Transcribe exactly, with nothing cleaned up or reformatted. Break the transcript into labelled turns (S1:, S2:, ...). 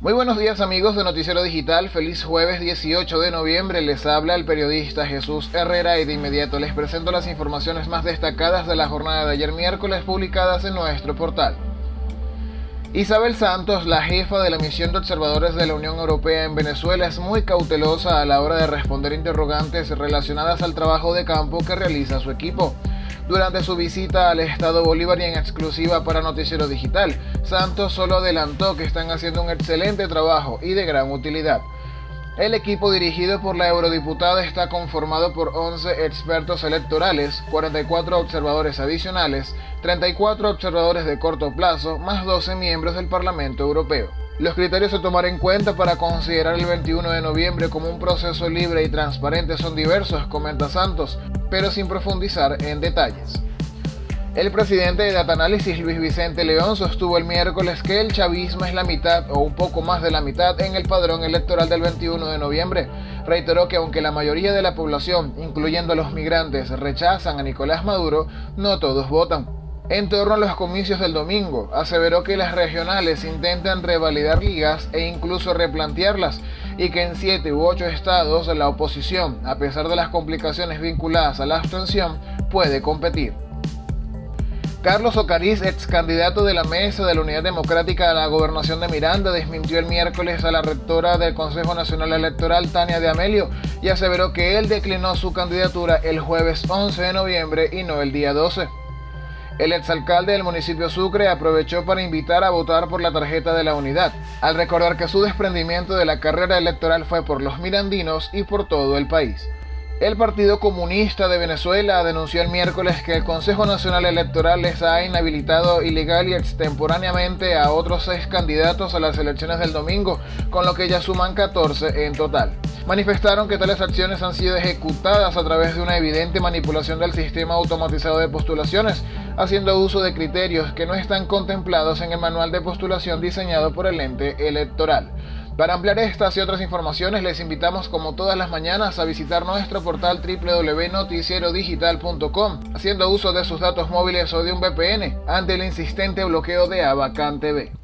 S1: Muy buenos días amigos de Noticiero Digital, feliz jueves dieciocho de noviembre, les habla el periodista Jesús Herrera y de inmediato les presento las informaciones más destacadas de la jornada de ayer miércoles publicadas en nuestro portal. Isabel Santos, la jefa de la misión de observadores de la Unión Europea en Venezuela, es muy cautelosa a la hora de responder interrogantes relacionadas al trabajo de campo que realiza su equipo. Durante su visita al Estado Bolívar y en exclusiva para Noticiero Digital, Santos solo adelantó que están haciendo un excelente trabajo y de gran utilidad. El equipo dirigido por la eurodiputada está conformado por once expertos electorales, cuarenta y cuatro observadores adicionales, treinta y cuatro observadores de corto plazo, más doce miembros del Parlamento Europeo. Los criterios a tomar en cuenta para considerar el veintiuno de noviembre como un proceso libre y transparente son diversos, comenta Santos, pero sin profundizar en detalles. El presidente de Datanálisis, Luis Vicente León, sostuvo el miércoles que el chavismo es la mitad o un poco más de la mitad en el padrón electoral del veintiuno de noviembre. Reiteró que aunque la mayoría de la población, incluyendo a los migrantes, rechazan a Nicolás Maduro, no todos votan. En torno a los comicios del domingo, aseveró que las regionales intentan revalidar ligas e incluso replantearlas y que en siete u ocho estados la oposición, a pesar de las complicaciones vinculadas a la abstención, puede competir. Carlos Ocariz, ex candidato de la Mesa de la Unidad Democrática a la gobernación de Miranda, desmintió el miércoles a la rectora del Consejo Nacional Electoral, Tania de Amelio, y aseveró que él declinó su candidatura el jueves once de noviembre y no el día doce. El exalcalde del municipio Sucre aprovechó para invitar a votar por la tarjeta de la unidad, al recordar que su desprendimiento de la carrera electoral fue por los mirandinos y por todo el país. El Partido Comunista de Venezuela denunció el miércoles que el Consejo Nacional Electoral les ha inhabilitado ilegal y extemporáneamente a otros seis candidatos a las elecciones del domingo, con lo que ya suman catorce en total. Manifestaron que tales acciones han sido ejecutadas a través de una evidente manipulación del sistema automatizado de postulaciones, haciendo uso de criterios que no están contemplados en el manual de postulación diseñado por el ente electoral. Para ampliar estas y otras informaciones les invitamos como todas las mañanas a visitar nuestro portal doble u doble u doble u punto noticiero digital punto com haciendo uso de sus datos móviles o de un V P N ante el insistente bloqueo de Abacán T V.